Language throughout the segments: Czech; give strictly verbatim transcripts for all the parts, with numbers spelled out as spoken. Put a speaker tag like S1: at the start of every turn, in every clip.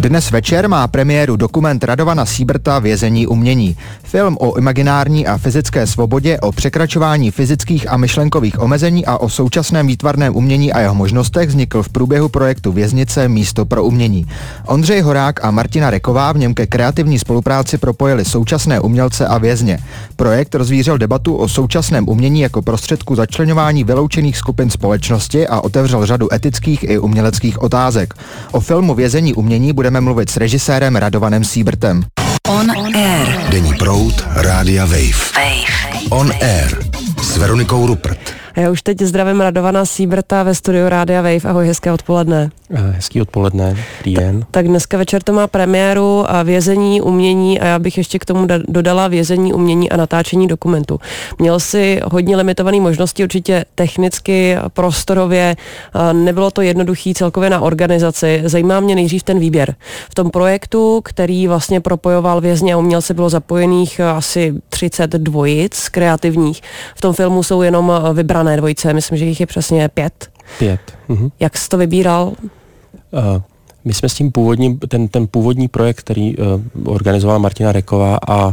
S1: Dnes večer má premiéru dokument Radovana Sieberta Vězení umění. Film o imaginární a fyzické svobodě, o překračování fyzických a myšlenkových omezení a o současném výtvarném umění a jeho možnostech vznikl v průběhu projektu Věznice Místo pro umění. Ondřej Horák a Martina Reková v něm ke kreativní spolupráci propojili současné umělce a vězně. Projekt rozvířil debatu o současném umění jako prostředku začleňování vyloučených skupin společnosti a otevřel řadu etických i uměleckých otázek. O filmu Vězení umění budeme mluvit s režisérem Radovanem Siebertem.
S2: On Air.
S3: Denní proud Rádia Wave.
S2: Wave.
S3: On Air s Veronikou Rupert.
S4: Já už teď zdravím Radovana Sieberta ve studiu Rádia Wave. Ahoj, hezké odpoledne.
S5: Hezký odpoledne, dobrý den.
S4: Tak dneska večer to má premiéru a Vězení umění a já bych ještě k tomu dodala Vězení umění a natáčení dokumentu. Měl si hodně limitované možnosti, určitě technicky, prostorově, nebylo to jednoduchý celkově na organizaci. Zajímá mě nejdřív ten výběr. V tom projektu, který vlastně propojoval vězně a umělce, bylo zapojených asi třicet dvojic kreativních. V tom filmu jsou jenom vybrané dvojice, myslím, že jich je přesně pět.
S5: Pět. Mhm.
S4: Jak jsi to vybíral?
S5: Uh, my jsme s tím původním, ten, ten původní projekt, který uh, organizovala Martina Reková a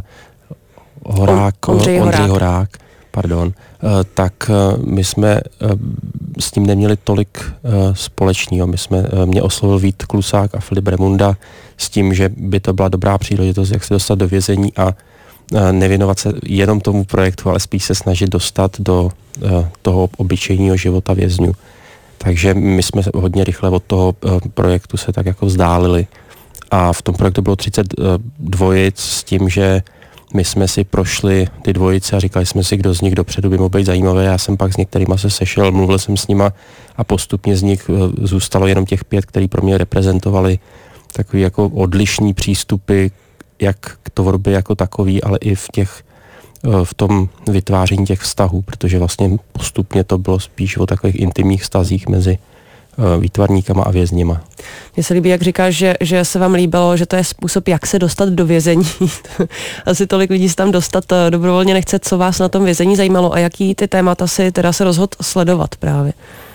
S5: Horák,
S4: On, Ondřej,
S5: Ondřej
S4: Horák.
S5: Horák, pardon, uh, tak uh, my jsme uh, s tím neměli tolik uh, společného. My jsme, uh, mě oslovil Vít Klusák a Filip Remunda s tím, že by to byla dobrá příležitost, jak se dostat do vězení a uh, nevěnovat se jenom tomu projektu, ale spíš se snažit dostat do uh, toho obyčejného života vězňů. Takže my jsme hodně rychle od toho uh, projektu se tak jako vzdálili a v tom projektu bylo třicet uh, dvojic s tím, že my jsme si prošli ty dvojice a říkali jsme si, kdo z nich dopředu by mohl být zajímavý. Já jsem pak s některýma se sešel, mluvil jsem s nima a postupně z nich uh, zůstalo jenom těch pět, který pro mě reprezentovali takový jako odlišný přístupy, jak k tvorbě jako takový, ale i v těch v tom vytváření těch vztahů, protože vlastně postupně to bylo spíš o takových intimních vztazích mezi výtvarníkama a vězněma.
S4: Mně se líbí, jak říkáš, že, že se vám líbilo, že to je způsob, jak se dostat do vězení. Asi tolik lidí se tam dostat dobrovolně nechce. Co vás na tom vězení zajímalo a jaký ty témata si teda se rozhodl sledovat právě?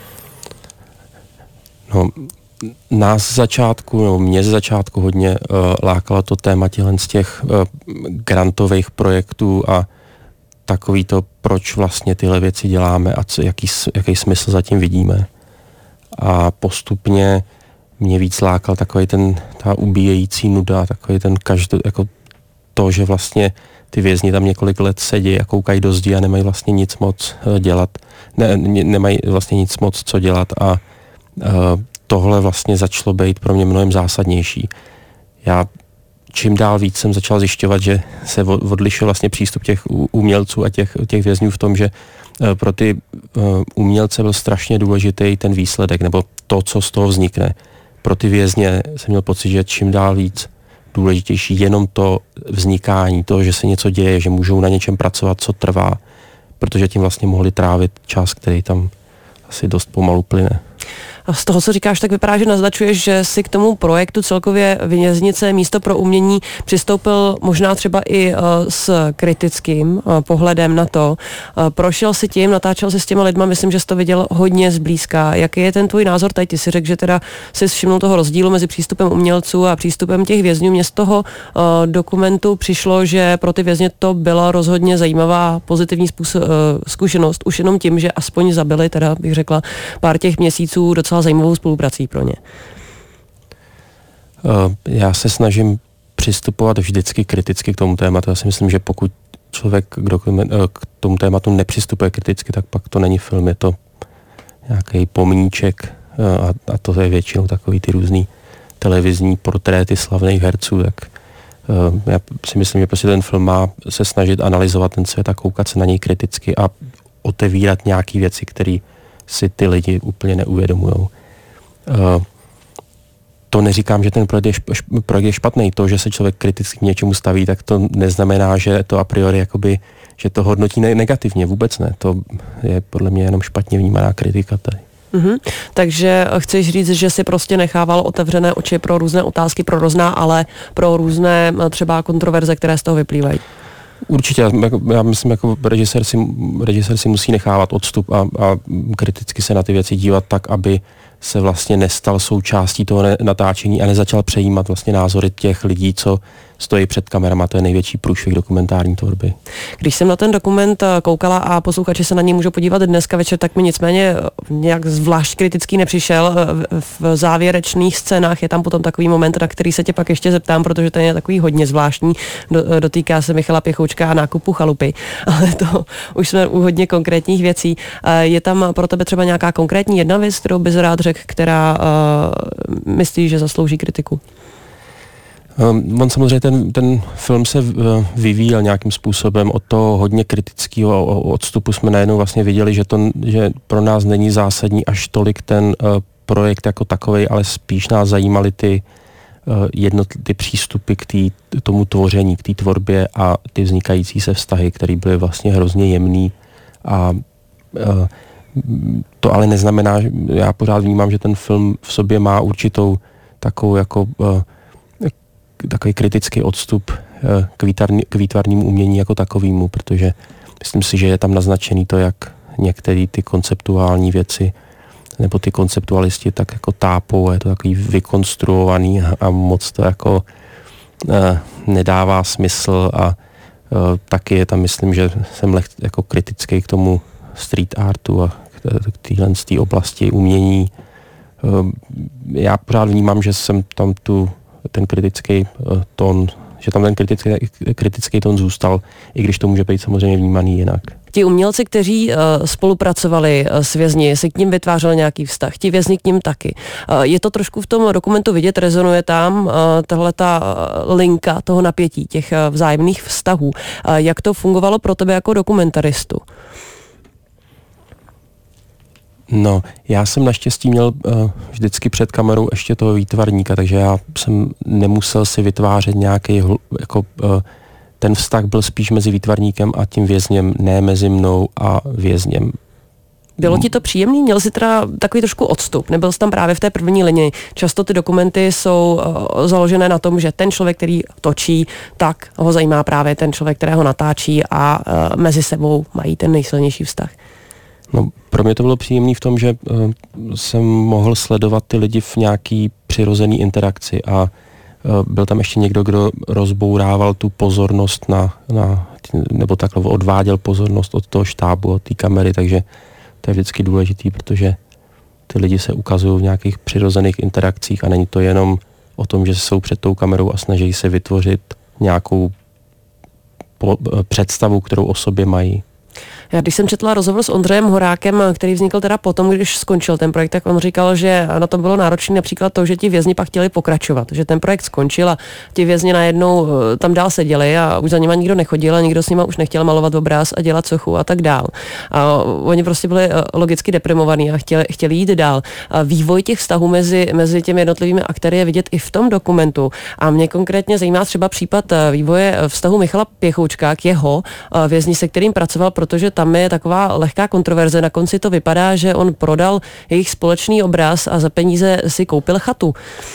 S4: No, nás z začátku, no mě z začátku hodně uh, lákalo to téma tělen z těch uh, grantových projektů a takový to, proč vlastně tyhle věci děláme a co, jaký, jaký smysl zatím vidíme. A postupně mě víc lákal takový ten, ta ubíjející nuda, takový ten každý, jako to, že vlastně ty vězni tam několik let sedí a koukají do zdi a nemají vlastně nic moc uh, dělat, ne, ne, nemají vlastně nic moc co dělat a uh, tohle vlastně začalo být pro mě mnohem zásadnější. Já čím dál víc jsem začal zjišťovat, že se odlišuje vlastně přístup těch umělců a těch, těch vězňů v tom, že pro ty umělce byl strašně důležitý ten výsledek, nebo to, co z toho vznikne. Pro ty vězně jsem měl pocit, že čím dál víc důležitější jenom to vznikání, to, že se něco děje, že můžou na něčem pracovat, co trvá, protože tím vlastně mohli trávit čas, který tam asi dost pomalu plyne. A z toho, co říkáš, tak vypadá, že naznačuješ, že si k tomu projektu celkově Věznice Místo pro umění přistoupil možná třeba i uh, s kritickým uh, pohledem na to. Uh, prošel si tím, natáčel si s těma lidma, myslím, že jsi to viděl hodně zblízka. Jaký je ten tvůj názor? Tady ty si řekl, že teda jsi všimnul toho rozdílu mezi přístupem umělců a přístupem těch vězňů. Mně z toho uh, dokumentu přišlo, že pro ty vězně to byla rozhodně zajímavá pozitivní způsob, uh, zkušenost, už jenom tím, že aspoň zabili, teda bych řekla, pár těch měsíců docela zajímavou spoluprací pro ně.
S5: Já se snažím přistupovat vždycky kriticky k tomu tématu. Já si myslím, že pokud člověk kdo k tomu tématu nepřistupuje kriticky, tak pak to není film, je to nějaký pomníček a, a to je většinou takový ty různý televizní portréty slavných herců, tak já si myslím, že prostě ten film má se snažit analyzovat ten svět a koukat se na něj kriticky a otevírat nějaký věci, které si ty lidi úplně neuvědomujou. Uh, to neříkám, že ten projekt je, šp- projekt je špatný. To, že se člověk kriticky k něčemu staví, tak to neznamená, že to a priori jakoby, že to hodnotí ne- negativně. Vůbec ne. To je podle mě jenom špatně vnímaná kritika tady.
S4: Mm-hmm. Takže chceš říct, že si prostě nechával otevřené oči pro různé otázky, pro různá, ale pro různé třeba kontroverze, které z toho vyplývají.
S5: Určitě, já myslím, jako režisér si, režisér si musí nechávat odstup a, a kriticky se na ty věci dívat tak, aby se vlastně nestal součástí toho natáčení a nezačal přejímat vlastně názory těch lidí, co stojí před kamerama. To je největší průšvih dokumentární tvorby.
S6: Když jsem na ten dokument koukala a posluchači se na něj můžou podívat dneska večer, tak mi nicméně nějak zvlášť kritický nepřišel. V závěrečných scénách je tam potom takový moment, na který se tě pak ještě zeptám, protože ten je takový hodně zvláštní. Dotýká se Michala Pěchoučka a nákupu chalupy, ale to už jsme u hodně konkrétních věcí. Je tam pro tebe třeba nějaká konkrétní jedna věc, kterou bys rád řekl, která uh, myslí, že zaslouží kritiku?
S5: Um, on samozřejmě ten, ten film se vyvíjel nějakým způsobem. Od toho hodně kritického odstupu jsme najednou vlastně viděli, že, to, že pro nás není zásadní až tolik ten uh, projekt jako takovej, ale spíš nás zajímaly ty uh, jednotlivé ty přístupy k tý, tomu tvoření, k té tvorbě a ty vznikající se vztahy, které byly vlastně hrozně jemný a uh, to ale neznamená, že já pořád vnímám, že ten film v sobě má určitou takovou jako uh, takový kritický odstup uh, k, výtvarný, k výtvarnému umění jako takovému, protože myslím si, že je tam naznačený to, jak některé ty konceptuální věci nebo ty konceptualisti tak jako tápou a je to takový vykonstruovaný a, a moc to jako uh, nedává smysl a uh, taky je tam, myslím, že jsem leh, jako kritický k tomu street artu a k téhle z té oblasti umění. Já pořád vnímám, že jsem tam tu ten kritický tón, že tam ten kritický, kritický tón zůstal, i když to může být samozřejmě vnímaný jinak.
S6: Ti umělci, kteří uh, spolupracovali uh, s vězni, si k ním vytvářel nějaký vztah, ti vězni k ním taky. Uh, je to trošku v tom dokumentu vidět, rezonuje tam uh, tahleta uh, linka toho napětí, těch uh, vzájemných vztahů. Uh, jak to fungovalo pro tebe jako dokumentaristu?
S5: No, já jsem naštěstí měl uh, vždycky před kamerou ještě toho výtvarníka, takže já jsem nemusel si vytvářet nějaký, jako uh, ten vztah byl spíš mezi výtvarníkem a tím vězněm, ne mezi mnou a vězněm.
S6: Bylo ti to příjemný? Měl jsi teda takový trošku odstup? Nebyl jsi tam právě v té první linii? Často ty dokumenty jsou uh, založené na tom, že ten člověk, který točí, tak ho zajímá právě ten člověk, kterého natáčí a uh, mezi sebou mají ten nejsilnější vztah.
S5: No, pro mě to bylo příjemné v tom, že uh, jsem mohl sledovat ty lidi v nějaký přirozený interakci a uh, byl tam ještě někdo, kdo rozbourával tu pozornost na, na nebo takhle odváděl pozornost od toho štábu, od té kamery, takže to je vždycky důležitý, protože ty lidi se ukazují v nějakých přirozených interakcích a není to jenom o tom, že jsou před tou kamerou a snaží se vytvořit nějakou po, představu, kterou o sobě mají.
S6: Já když jsem četla rozhovor s Ondřejem Horákem, který vznikl teda potom, když skončil ten projekt, tak on říkal, že na to bylo náročné například to, že ti vězni pak chtěli pokračovat, že ten projekt skončil a ti vězni najednou tam dál seděli a už za nima nikdo nechodil a nikdo s nima už nechtěl malovat obráz a dělat sochu a tak dál. A oni prostě byli logicky deprimovaní a chtěli, chtěli jít dál. A vývoj těch vztahů mezi, mezi těmi jednotlivými aktéry je vidět i v tom dokumentu. A mě konkrétně zajímá třeba případ vývoje vztahu Michala Pěchoučka k jeho vězni, se kterým pracoval, protože tam je taková lehká kontroverze. Na konci to vypadá, že on prodal jejich společný obraz a za peníze si koupil chatu.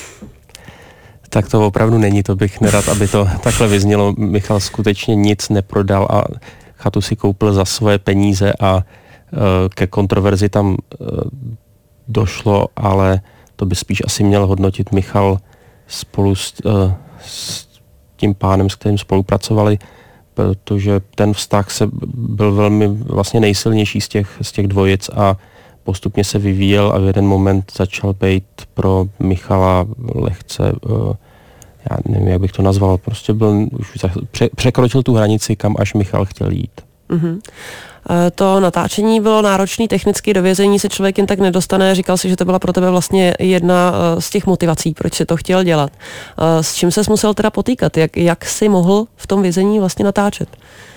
S5: Tak to opravdu není, to bych nerad, aby to takhle vyznělo. Michal skutečně nic neprodal a chatu si koupil za svoje peníze a uh, ke kontroverzi tam uh, došlo, ale to by spíš asi měl hodnotit Michal spolu s, uh, s tím pánem, s kterým spolupracovali, protože ten vztah se byl velmi vlastně nejsilnější z těch, z těch dvojic a postupně se vyvíjel a v jeden moment začal být pro Michala lehce, já nevím, jak bych to nazval, prostě byl, už pře, překročil tu hranici, kam až Michal chtěl jít. Mm-hmm.
S6: To natáčení bylo náročný technicky, do vězení se člověk jen tak nedostane. Říkal si, že to byla pro tebe vlastně jedna z těch motivací, proč si to chtěl dělat. S čím ses musel teda potýkat? Jak, jak jsi mohl v tom vězení vlastně natáčet?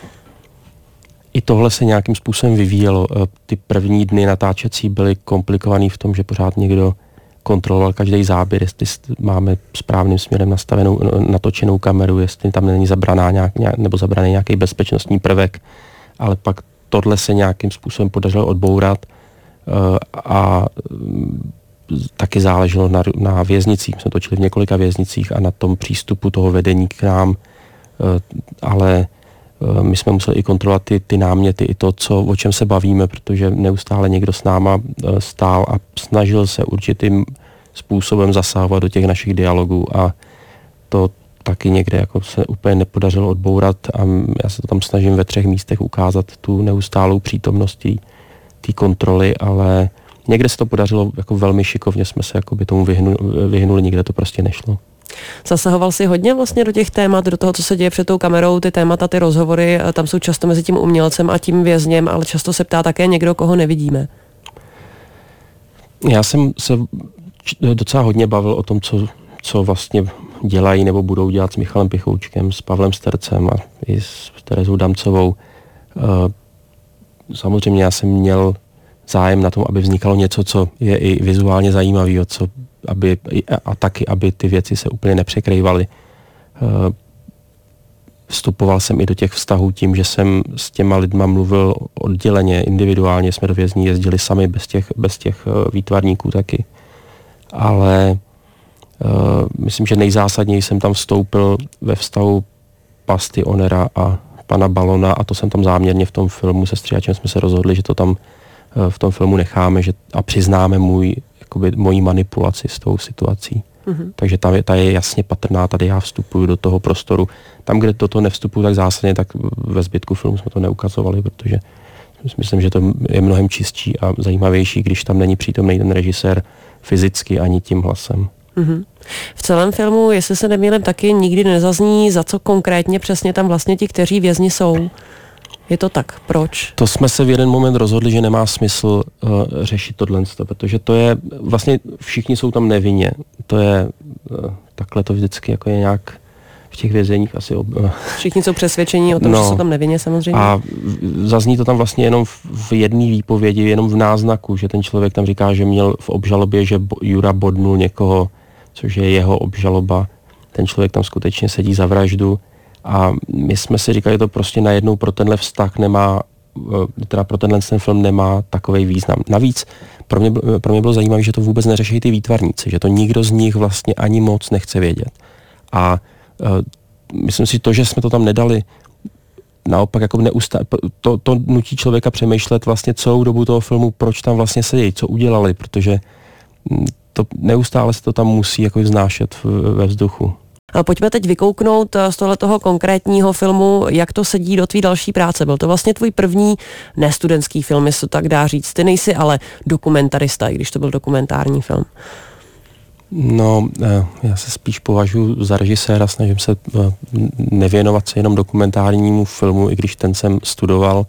S5: I tohle se nějakým způsobem vyvíjelo. Ty první dny natáčecí byly komplikovaný v tom, že pořád někdo kontroloval každý záběr, jestli máme správným směrem nastavenou, natočenou kameru, jestli tam není zabraná nějak, nebo zabraný nějaký bezpečnostní prvek, ale pak tohle se nějakým způsobem podařilo odbourat a taky záleželo na, na věznicích. My jsme točili v několika věznicích a na tom přístupu toho vedení k nám, ale my jsme museli i kontrolovat ty, ty náměty, i to, co, o čem se bavíme, protože neustále někdo s náma stál a snažil se určitým způsobem zasahovat do těch našich dialogů a to taky někde jako se úplně nepodařilo odbourat a já se to tam snažím ve třech místech ukázat tu neustálou přítomností té kontroly, ale někde se to podařilo jako velmi šikovně, jsme se jako by tomu vyhnuli, vyhnuli, nikde to prostě nešlo.
S6: Zasahoval si hodně vlastně do těch témat, do toho, co se děje před tou kamerou, ty témata, ty rozhovory, tam jsou často mezi tím umělcem a tím vězněm, ale často se ptá také někdo, koho nevidíme.
S5: Já jsem se docela hodně bavil o tom, co, co vlastně dělají nebo budou dělat s Michalem Pichoučkem, s Pavlem Stercem a i s Terezou Damcovou. Samozřejmě já jsem měl zájem na tom, aby vznikalo něco, co je i vizuálně zajímavé, co aby, a taky, aby ty věci se úplně nepřekrývaly. Vstupoval jsem i do těch vztahů tím, že jsem s těma lidma mluvil odděleně, individuálně, jsme do vězní jezdili sami bez těch, bez těch výtvarníků taky. Ale uh, myslím, že nejzásadněji jsem tam vstoupil ve vztahu Pasty Onera a pana Balona a to jsem tam záměrně v tom filmu se Stříhačem jsme se rozhodli, že to tam uh, v tom filmu necháme že, a přiznáme můj, jakoby, moji manipulaci s tou situací. Mm-hmm. Takže ta je, ta je jasně patrná, tady já vstupuju do toho prostoru. Tam, kde do toho nevstupuju tak zásadně, tak ve zbytku filmu jsme to neukazovali, protože myslím, že to je mnohem čistší a zajímavější, když tam není přítomný ten režisér fyzicky ani tím hlasem.
S6: Mm-hmm. V celém filmu, jestli se nemýlím, taky nikdy nezazní, za co konkrétně přesně tam vlastně ti, kteří vězni jsou. Je to tak? Proč?
S5: To jsme se v jeden moment rozhodli, že nemá smysl uh, řešit tohle, protože to je, vlastně všichni jsou tam nevinně. To je, uh, takhle to vždycky jako je nějak v těch vězeních asi... Ob, uh,
S6: všichni jsou přesvědčení o tom, no, že jsou tam nevinně samozřejmě.
S5: A zazní to tam vlastně jenom v, v jedné výpovědi, jenom v náznaku, že ten člověk tam říká, že měl v obžalobě, že Jura bodnul někoho, což je jeho obžaloba. Ten člověk tam skutečně sedí za vraždu. A my jsme si říkali, že to prostě najednou pro tenhle vztah nemá, teda pro tenhle ten film nemá takovej význam. Navíc pro mě, pro mě bylo zajímavé, že to vůbec neřeší ty výtvarníci, že to nikdo z nich vlastně ani moc nechce vědět. A uh, myslím si, to, že jsme to tam nedali, naopak jako neustá, to, to nutí člověka přemýšlet vlastně celou dobu toho filmu, proč tam vlastně sedí, co udělali, protože to neustále se to tam musí jako vznášet ve vzduchu.
S6: Pojďme teď vykouknout z tohoto konkrétního filmu, jak to sedí do tvý další práce. Byl to vlastně tvůj první nestudentský film, jestli to tak dá říct. Ty nejsi ale dokumentarista, i když to byl dokumentární film.
S5: No, já se spíš považuji za režiséra, snažím se nevěnovat se jenom dokumentárnímu filmu, i když ten jsem studoval.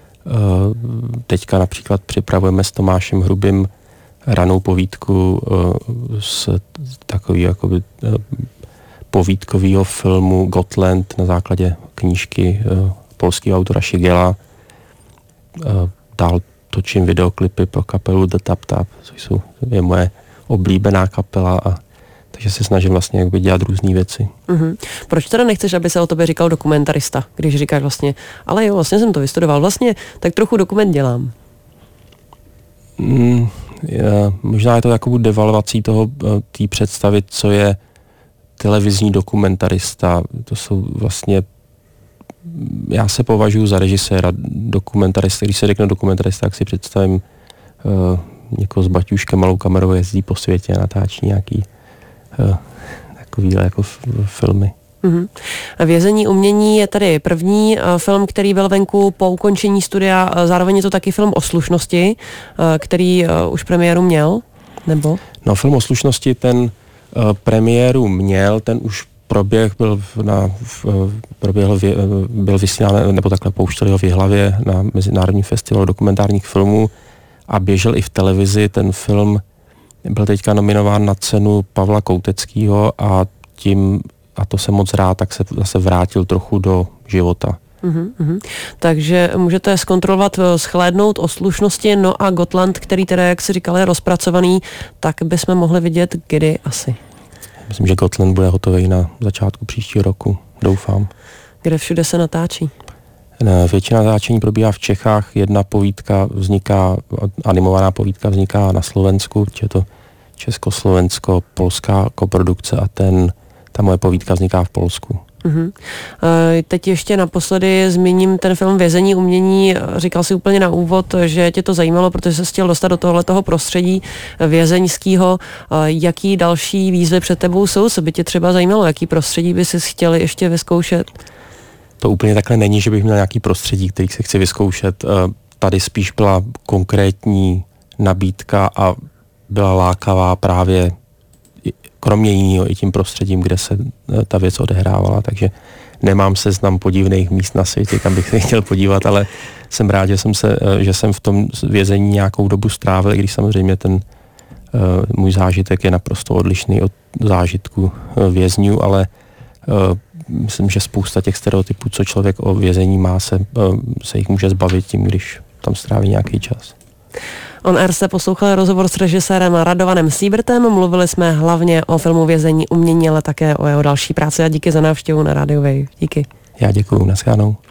S5: Teďka například připravujeme s Tomášem Hrubým ranou povídku s takový jakoby povídkovýho filmu Gotland na základě knížky uh, polského autora Šigela. Uh, dál točím videoklipy pro kapelu The Tap Tap, což jsou, je moje oblíbená kapela, a takže se snažím vlastně jakby dělat různé věci.
S6: Mm-hmm. Proč teda nechceš, aby se o tobě říkal dokumentarista, když říkáš vlastně, ale jo, vlastně jsem to vystudoval, vlastně tak trochu dokument dělám.
S5: Mm, je, možná je to takovou devalvací toho, té představy, co je televizní dokumentarista. To jsou vlastně, já se považuji za režiséra dokumentarista. Když se řekne dokumentarista, tak si představím uh, někoho s baťuškem, malou kamerou, jezdí po světě a natáčí nějaký uh, takovýhle jako f- filmy.
S6: Mm-hmm. Vězení umění je tady první uh, film, který byl venku po ukončení studia. Uh, zároveň je to taky film o slušnosti, uh, který uh, už premiéru měl, nebo?
S5: No, film o slušnosti, ten premiéru měl, ten už proběh byl na, v, proběhl, v, byl vysílán, nebo takhle pouštěli ho v Jihlavě na Mezinárodní festival dokumentárních filmů a běžel i v televizi. Ten film byl teďka nominován na cenu Pavla Kouteckýho a tím, a to jsem moc rád, tak se zase vrátil trochu do života.
S6: Uhum, uhum. Takže můžete zkontrolovat, shlédnout o slušnosti, no a Gotland, který teda, jak si říkal, je rozpracovaný, tak bychom mohli vidět kdy asi.
S5: Myslím, že Gotland bude hotový na začátku příštího roku, doufám.
S6: Kde všude se natáčí?
S5: Většina natáčení probíhá v Čechách, jedna povídka vzniká, animovaná povídka vzniká na Slovensku, je to československo-polská koprodukce a ten, ta moje povídka vzniká v Polsku.
S6: Uhum. Teď ještě naposledy zmíním ten film Vězení umění. Říkal si úplně na úvod, že tě to zajímalo, protože jsi chtěl dostat do tohoto prostředí vězeňského. Jaký další výzvy před tebou jsou? Co by tě třeba zajímalo? Jaký prostředí by si chtěl ještě vyzkoušet?
S4: To úplně takhle není, že bych měl nějaký prostředí, který se chci vyzkoušet. Tady spíš byla konkrétní nabídka a byla lákavá právě kromě jiného i tím prostředím, kde se ta věc odehrávala, takže nemám seznam podivných míst na světě, kam bych se chtěl podívat, ale jsem rád, že jsem, se, že jsem v tom vězení nějakou dobu strávil, i když samozřejmě ten uh, můj zážitek je naprosto odlišný od zážitku uh, vězňů, ale uh, myslím, že spousta těch stereotypů, co člověk o vězení má, se, uh, se jich může zbavit tím, když tam stráví nějaký čas.
S6: On Air jste poslouchali rozhovor s režisérem Radovanem Siebertem. Mluvili jsme hlavně o filmu Vězení umění, ale také o jeho další práci a díky za návštěvu na Rádiu Wave. Díky.
S4: Já děkuju, naschledanou.